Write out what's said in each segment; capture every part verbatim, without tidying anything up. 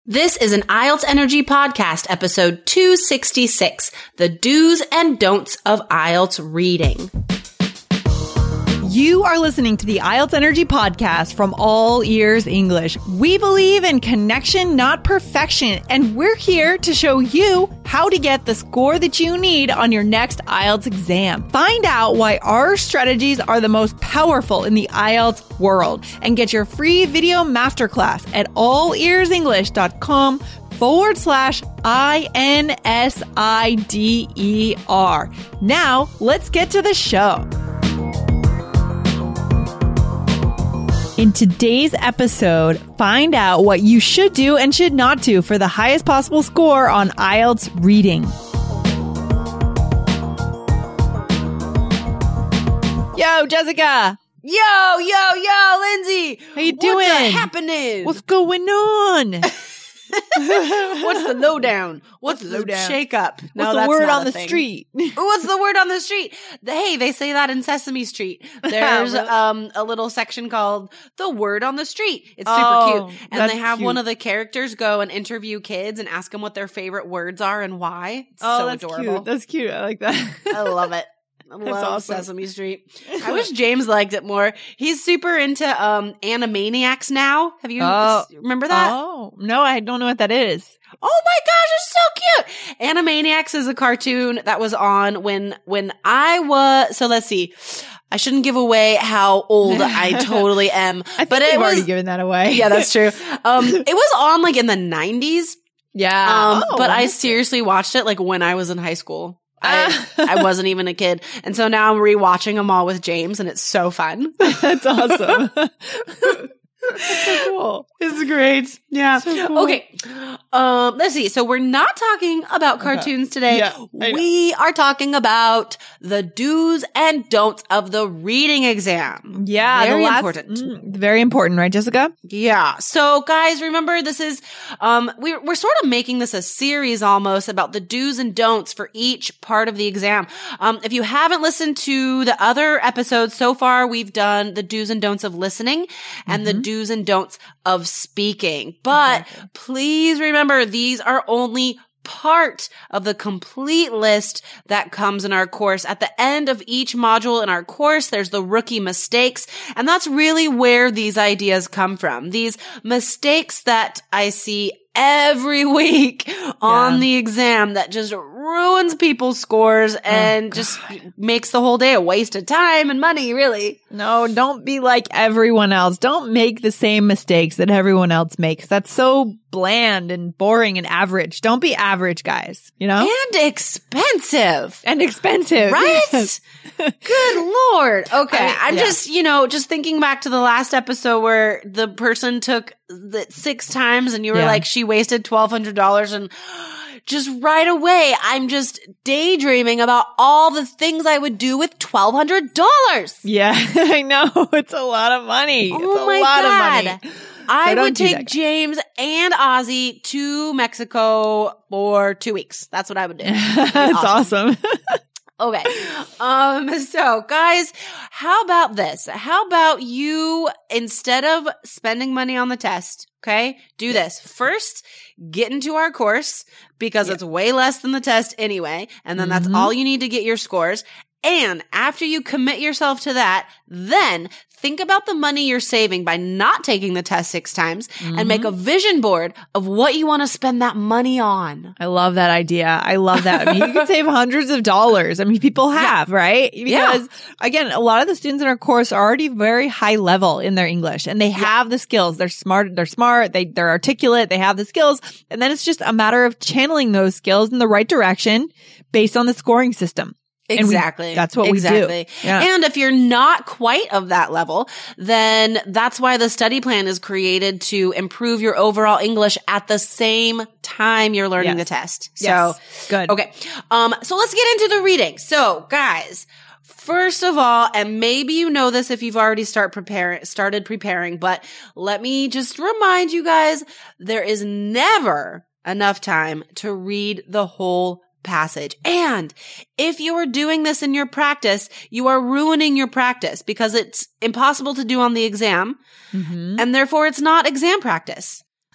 This is an I E L T S Energy Podcast, episode two sixty-six, the do's and don'ts of I E L T S reading. You are listening to the I E L T S Energy Podcast from All Ears English. We believe in connection, not perfection, and we're here to show you how to get the score that you need on your next I E L T S exam. Find out why our strategies are the most powerful in the I E L T S world and get your free video masterclass at allearsenglish.com forward slash I N S I D E R. Now, let's get to the show. In today's episode, find out what you should do and should not do for the highest possible score on I E L T S reading. Yo, Jessica. Yo, yo, yo, Lindsay. How you doing? What's happening? What's going on? What's the lowdown? What's, What's the the lowdown? shake up? What's No, the that's word not on a the thing. street? What's the word on the street? The- Hey, they say that in Sesame Street. There's Really? um a little section called the word on the street. It's super Oh, cute. And that's they have cute. one of the characters go and interview kids and ask them what their favorite words are and why. It's Oh, so that's adorable. cute. That's cute. I like that. I love it. I love awesome. Sesame Street. I wish James liked it more. He's super into um Animaniacs now. Have you Oh. remember that? Oh, no, I don't know what that is. Oh my gosh, it's so cute. Animaniacs is a cartoon that was on when when I was so let's see. I shouldn't give away how old I totally am. I think but we've it already was given that away. Yeah, that's true. Um it was on like in the nineties. Yeah. Um Oh, but I wonderful. seriously watched it like when I was in high school. I Ah. I wasn't even a kid. And so now I'm rewatching them all with James and it's so fun. That's awesome. That's so cool. It's great. Yeah. So cool. Okay. Um, let's see. So we're not talking about cartoons today. Yeah, I know. We are talking about the do's and don'ts of the reading exam. Yeah, Very the last, important. Mm, very important, right, Jessica? Yeah. So guys, remember this is, um, we're, we're sort of making this a series almost about the do's and don'ts for each part of the exam. Um, if you haven't listened to the other episodes so far, we've done the do's and don'ts of listening and the do's and don'ts of speaking. But please remember, these are only part of the complete list that comes in our course. At the end of each module in our course, there's the rookie mistakes. And that's really where these ideas come from. These mistakes that I see every week on Yeah. the exam that just ruins people's scores and just makes the whole day a waste of time and money, really. No, don't be like everyone else. Don't make the same mistakes that everyone else makes. That's so bland and boring and average. Don't be average, guys, you know? And expensive. And expensive. Right? Yes. Good Lord. Okay. I- I'm yeah. just, you know, just thinking back to the last episode where the person took the six times and you were Yeah. like, she wasted twelve hundred dollars and just right away, I'm just daydreaming about all the things I would do with twelve hundred dollars. Yeah, I know. It's a lot of money. It's Oh a my lot God. of money. I don't would do that, take guys. James and Ozzy to Mexico for two weeks. That's what I would do. That's awesome. Okay. Um, so guys, how about this? How about you, instead of spending money on the test, okay, do this. First, get into our course because it's way less than the test anyway. And then that's Mhm. all you need to get your scores. And after you commit yourself to that, then think about the money you're saving by not taking the test six times and make a vision board of what you want to spend that money on. I love that idea. I love that. I mean, you can save hundreds of dollars. I mean, people have, right? Because Yeah. again, a lot of the students in our course are already very high level in their English and they have the skills. They're smart. They're smart. They, they're articulate. They have the skills. And then it's just a matter of channeling those skills in the right direction based on the scoring system. And we- Exactly. that's what we do. exactly. Yeah. And if you're not quite of that level, then that's why the study plan is created to improve your overall English at the same time you're learning Yes. the test. Yes. So, Good. okay. Um, so let's get into the reading. So guys, first of all, and maybe you know this if you've already start preparing, started preparing, but let me just remind you guys, there is never enough time to read the whole passage. And if you are doing this in your practice, you are ruining your practice because it's impossible to do on the exam. Mhm. And therefore it's not exam practice.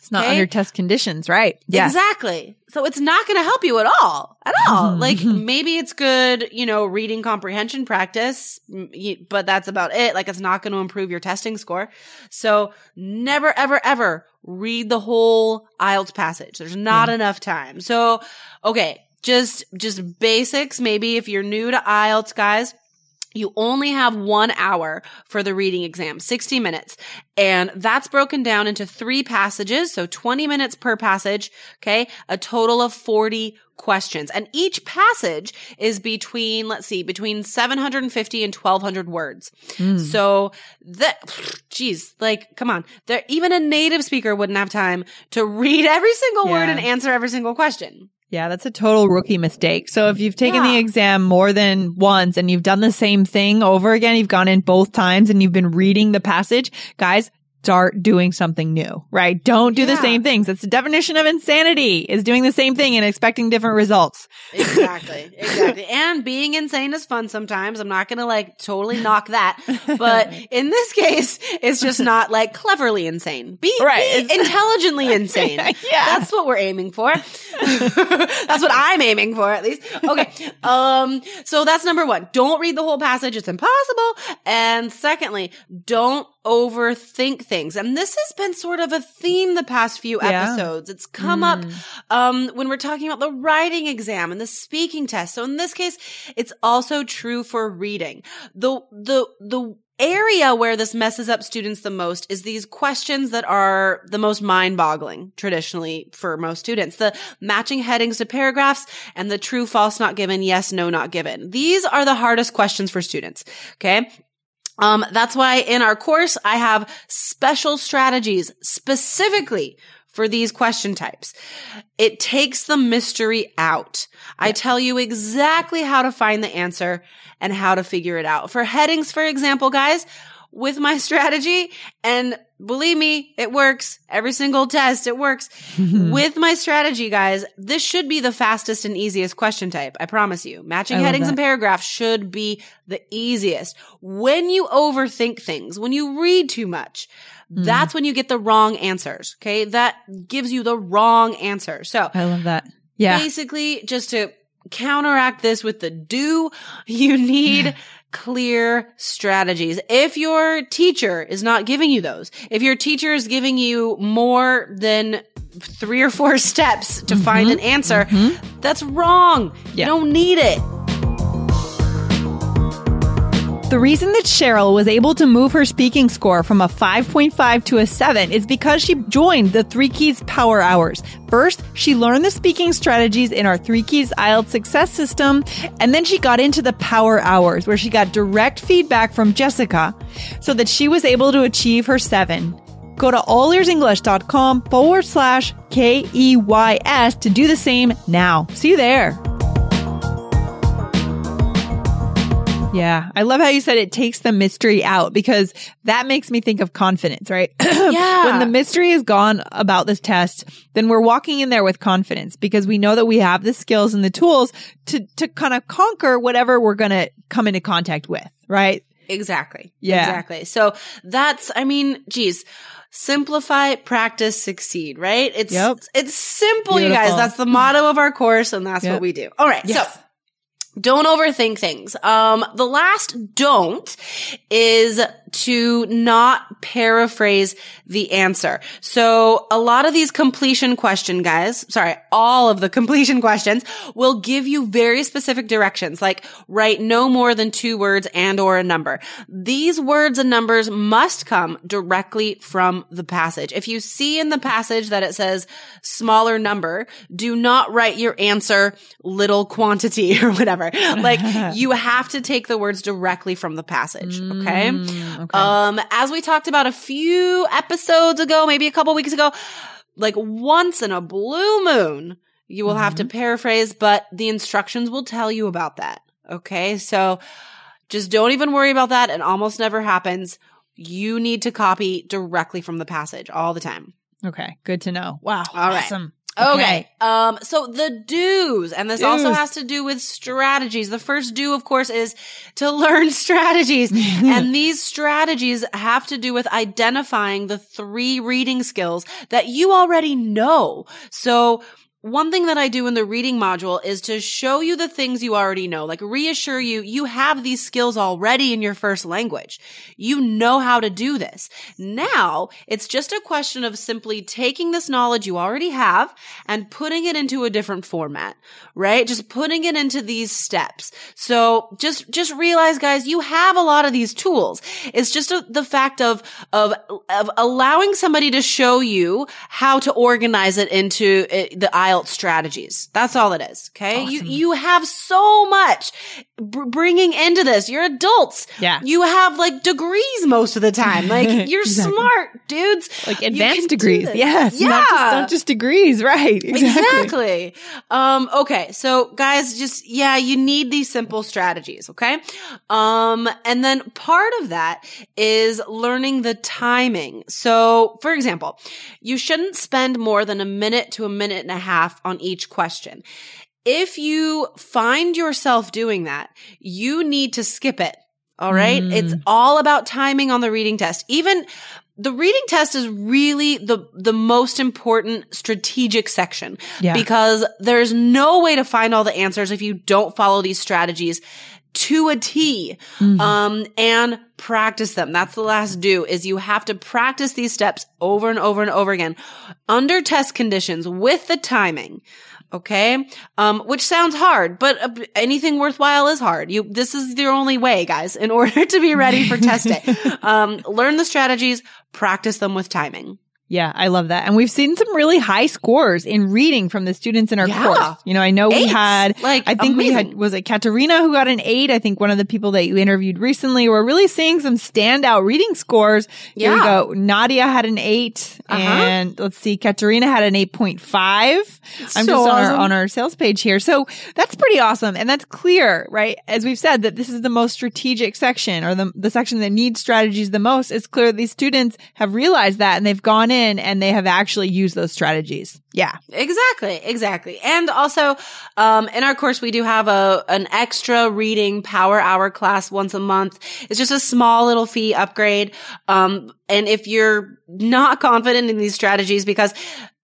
It's not okay? under test conditions, right? Yes. Exactly. So it's not going to help you at all, at all. Like maybe it's good, you know, reading comprehension practice, but that's about it. Like it's not going to improve your testing score. So never, ever, ever read the whole I E L T S passage. There's not yeah. enough time. So, okay, just, just basics. Maybe if you're new to I E L T S, guys, you only have one hour for the reading exam, sixty minutes. And that's broken down into three passages. So twenty minutes per passage. Okay. A total of forty questions. And each passage is between, let's see, between seven hundred fifty and twelve hundred words. Mm. So that, geez, like, come on. There, even a native speaker wouldn't have time to read every single yeah. word and answer every single question. Yeah, that's a total rookie mistake. So if you've taken yeah. the exam more than once and you've done the same thing over again, you've gone in both times and you've been reading the passage, guys, start doing something new, right? Don't do yeah. the same things. That's the definition of insanity, is doing the same thing and expecting different results. Exactly. Exactly. And being insane is fun sometimes. I'm not going to like totally knock that. But in this case, it's just not like cleverly insane. Be, right. be intelligently insane. yeah. That's what we're aiming for. That's what I'm aiming for, at least. Okay. Um, so that's number one. Don't read the whole passage. It's impossible. And secondly, don't overthink things. And this has been sort of a theme the past few yeah. episodes. It's come mm. up um when we're talking about the writing exam and the speaking test. So in this case, it's also true for reading. The the the area where this messes up students the most is these questions that are the most mind-boggling traditionally for most students. The matching headings to paragraphs and the true, false, not given, yes, no, not given. These are the hardest questions for students. Okay. Um, that's why in our course, I have special strategies specifically for these question types. It takes the mystery out. Yeah. I tell you exactly how to find the answer and how to figure it out. For headings, for example, guys, with my strategy, and believe me, it works. Every single test, it works. With my strategy, guys, this should be the fastest and easiest question type. I promise you. Matching headings and paragraphs should be the easiest. When you overthink things, when you read too much, mm. that's when you get the wrong answers. Okay. That gives you the wrong answer. So I love that. Yeah. Basically, just to counteract this with the do, you need clear strategies. If your teacher is not giving you those, if your teacher is giving you more than three or four steps to mm-hmm. find an answer, mm-hmm. that's wrong. Yeah. You don't need it. The reason that Cheryl was able to move her speaking score from a five point five to a seven is because she joined the Three Keys Power Hours. First, she learned the speaking strategies in our Three Keys I E L T S Success System, and then she got into the Power Hours, where she got direct feedback from Jessica so that she was able to achieve her seven. Go to allearsenglish.com forward slash K E Y S to do the same now. See you there. Yeah. I love how you said it takes the mystery out, because that makes me think of confidence, right? Yeah. When the mystery is gone about this test, then we're walking in there with confidence, because we know that we have the skills and the tools to, to kind of conquer whatever we're going to come into contact with, right? Exactly. Yeah. Exactly. So that's, I mean, geez, simplify, practice, succeed, right? It's, yep. it's simple, Beautiful. You guys. That's the motto of our course, and that's yep. what we do. All right. Yes. So don't overthink things. Um, the last don't is to not paraphrase the answer. So a lot of these completion question guys, sorry, all of the completion questions will give you very specific directions, like write no more than two words and or a number. These words and numbers must come directly from the passage. If you see in the passage that it says smaller number, do not write your answer little quantity or whatever. Like you have to take the words directly from the passage. Okay. Mm, okay. Um, as we talked about a few episodes ago, maybe a couple weeks ago, like once in a blue moon, you will mm-hmm. have to paraphrase, but the instructions will tell you about that. Okay. So just don't even worry about that. It almost never happens. You need to copy directly from the passage all the time. Okay. Good to know. Wow. All awesome. right. Okay. Okay. Um, so the do's, and this Do's. also has to do with strategies. The first do, of course, is to learn strategies. And these strategies have to do with identifying the three reading skills that you already know. So one thing that I do in the reading module is to show you the things you already know, like reassure you, you have these skills already in your first language. You know how to do this. Now, it's just a question of simply taking this knowledge you already have and putting it into a different format, right? Just putting it into these steps. So just, just realize, guys, you have a lot of these tools. It's just a, the fact of, of, of allowing somebody to show you how to organize it into it, the I E L T S strategies. That's all it is. Okay. Awesome. You, you have so much b- bringing into this. You're adults. Yeah. You have like degrees most of the time. Like you're Exactly. smart, dudes. Like You advanced can do degrees. this. Yes. Yeah. Not just, not just degrees. Right. Exactly. Exactly. Um, okay. So guys, just, yeah, you need these simple strategies. Okay. Um, and then part of that is learning the timing. So for example, you shouldn't spend more than a minute to a minute and a half on each question. If you find yourself doing that, you need to skip it. All right. Mm. It's all about timing on the reading test. Even the reading test is really the, the most important strategic section Yeah. because there's no way to find all the answers if you don't follow these strategies to a T, Mm-hmm. um, and practice them. That's the last do is you have to practice these steps over and over and over again under test conditions with the timing. Okay. Um, which sounds hard, but uh, anything worthwhile is hard. You, this is your only way, guys, in order to be ready for test day. Um, learn the strategies, practice them with timing. Yeah, I love that. And we've seen some really high scores in reading from the students in our Yeah. course. You know, I know we Eights. had, Like, I think we amazing. had, was it Katerina who got an eight? I think one of the people that you interviewed recently. We're really seeing some standout reading scores. Here we Yeah. go. Nadia had an eight Uh-huh. and let's see, Katerina had an eight point five. I'm So just on our, awesome. on our sales page here. So that's pretty awesome. And that's clear, right? As we've said that this is the most strategic section or the, the section that needs strategies the most. It's clear these students have realized that and they've gone in and they have actually used those strategies. Yeah. Exactly, exactly. And also, um, in our course, we do have a, an extra reading power hour class once a month. It's just a small little fee upgrade. Um, and if you're not confident in these strategies, because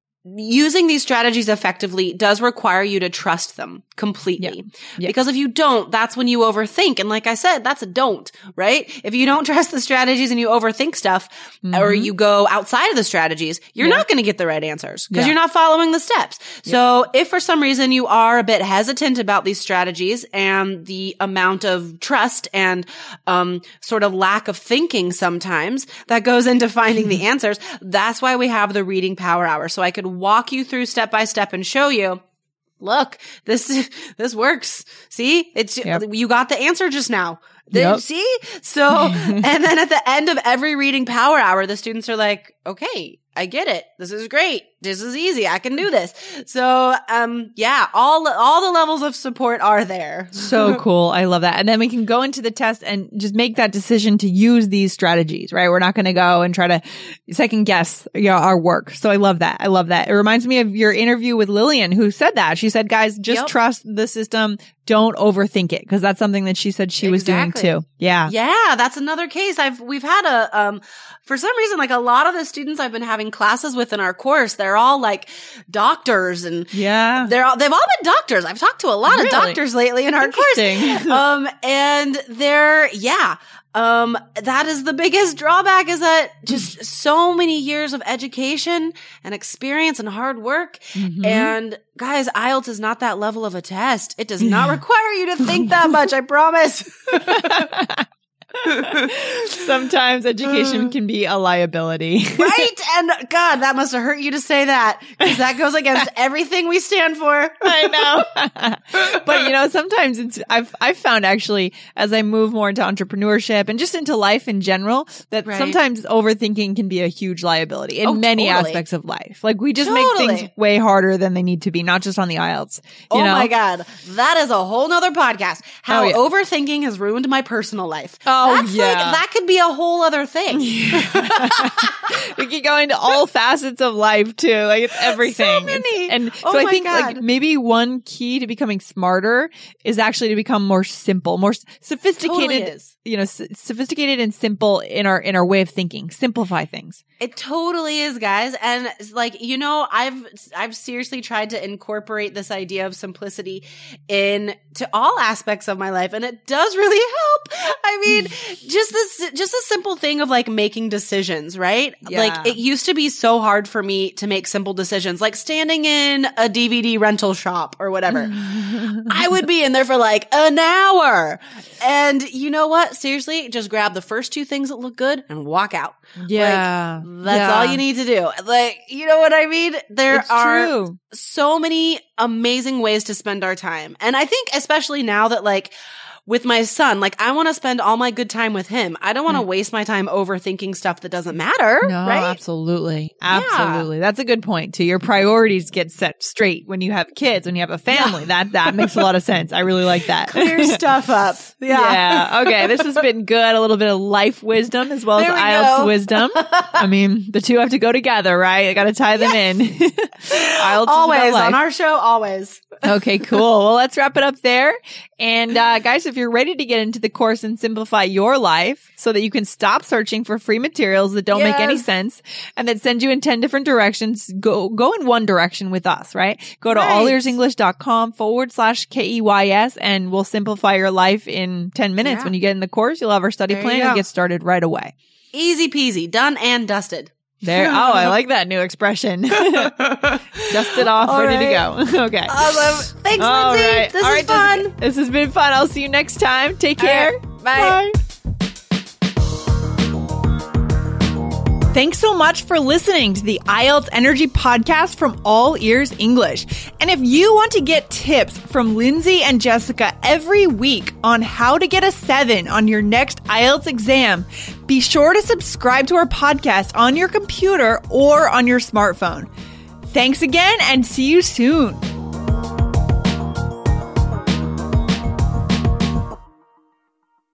using these strategies effectively does require you to trust them completely. Yeah. Yeah. Because if you don't, that's when you overthink. And like I said, that's a don't, right? If you don't trust the strategies and you overthink stuff or you go outside of the strategies, you're Mm-hmm. Yeah. not going to get the right answers because Yeah. you're not following the steps. So if for some reason you are a bit hesitant about these strategies and the amount of trust and um, sort of lack of thinking sometimes that goes into finding the answers, that's why we have the reading power hour. So I could walk you through step by step and show you, look, this, this works. See, it's, Yep. you got the answer just now. They- Yep. See? So, and then at the end of every reading power hour, the students are like, okay, I get it. This is great. This is easy. I can do this. So, um, yeah, all, all the levels of support are there. So cool. I love that. And then we can go into the test and just make that decision to use these strategies, right? We're not going to go and try to second guess, you know, our work. So I love that. I love that. It reminds me of your interview with Lillian, who said that. She said, guys, just Yep. trust the system. Don't overthink it. Cause that's something that she said she was doing Exactly. too. Yeah. Yeah, that's another case. I've, we've had a, um, for some reason, like a lot of the students I've been having classes with in our course, they're all like doctors and Yeah. they're all, they've all been doctors. I've talked to a lot Really? of doctors lately in our course. Interesting. Um, and they're, yeah, um, that is the biggest drawback is that just so many years of education and experience and hard work. Mhm. And guys, I E L T S is not that level of a test. It does not require you to think that much. I promise. Sometimes education can be a liability. Right? And God, that must have hurt you to say that because that goes against everything we stand for. I know. But you know, sometimes it's, I've, I've found actually as I move more into entrepreneurship and just into life in general, that Right. sometimes overthinking can be a huge liability in Oh, many totally. aspects of life. Like we just Totally. make things way harder than they need to be, not just on the I E L T S. You Oh know? my God. That is a whole nother podcast. How Oh, yeah. overthinking has ruined my personal life. Oh, Oh, That's yeah. like, that could be a whole other thing. We could go into all facets of life too. Like it's everything. So many. It's- and Oh so I my think God. like maybe one key to becoming smarter is actually to become more simple, more s- sophisticated. Totally is. You know, s- sophisticated and simple in our in our way of thinking. Simplify things. It totally is, guys. And like, you know, I've I've seriously tried to incorporate this idea of simplicity in to all aspects of my life, and it does really help. I mean, just this just a simple thing of like making decisions, right? Yeah. Like it used to be so hard for me to make simple decisions, like standing in a D V D rental shop or whatever. I would be in there for like an hour. And you know what? Seriously, just grab the first two things that look good and walk out. Yeah. Like, that's Yeah. all you need to do. Like, you know what I mean? There It's are true. so many amazing ways to spend our time. And I think especially now that like with my son, like I want to spend all my good time with him. I don't want to waste my time overthinking stuff that doesn't matter, No, right? absolutely. Absolutely. That's a good point too. Your priorities get set straight when you have kids, when you have a family. That that makes a lot of sense. I really like that. Clear stuff up. Yeah. Yeah. Okay. This has been good. A little bit of life wisdom as well There as we I E L T S go. wisdom. I mean, the two have to go together, right? I got to tie them in. I E L T S is about Always life. on our show, always. Okay, cool. Well, let's wrap it up there. And uh, guys, if you're ready to get into the course and simplify your life so that you can stop searching for free materials that don't make any Yes. sense and that send you in ten different directions, go go in one direction with us, right? Go to Right. allearsenglish.com forward slash K E Y S and we'll simplify your life in ten minutes. Yeah. When you get in the course, you'll have our study There you plan go. and get started right away. Easy peasy, done and dusted. There. Oh, I like that new expression. Dust it off, All ready right. to go. Okay. Awesome. Thanks, All Lindsay. right. This All is right, fun. Jessica, This has been fun. I'll see you next time. Take All care. right. Bye. Thanks so much for listening to the I E L T S Energy Podcast from All Ears English. And if you want to get tips from Lindsay and Jessica every week on how to get a seven on your next I E L T S exam, be sure to subscribe to our podcast on your computer or on your smartphone. Thanks again and see you soon.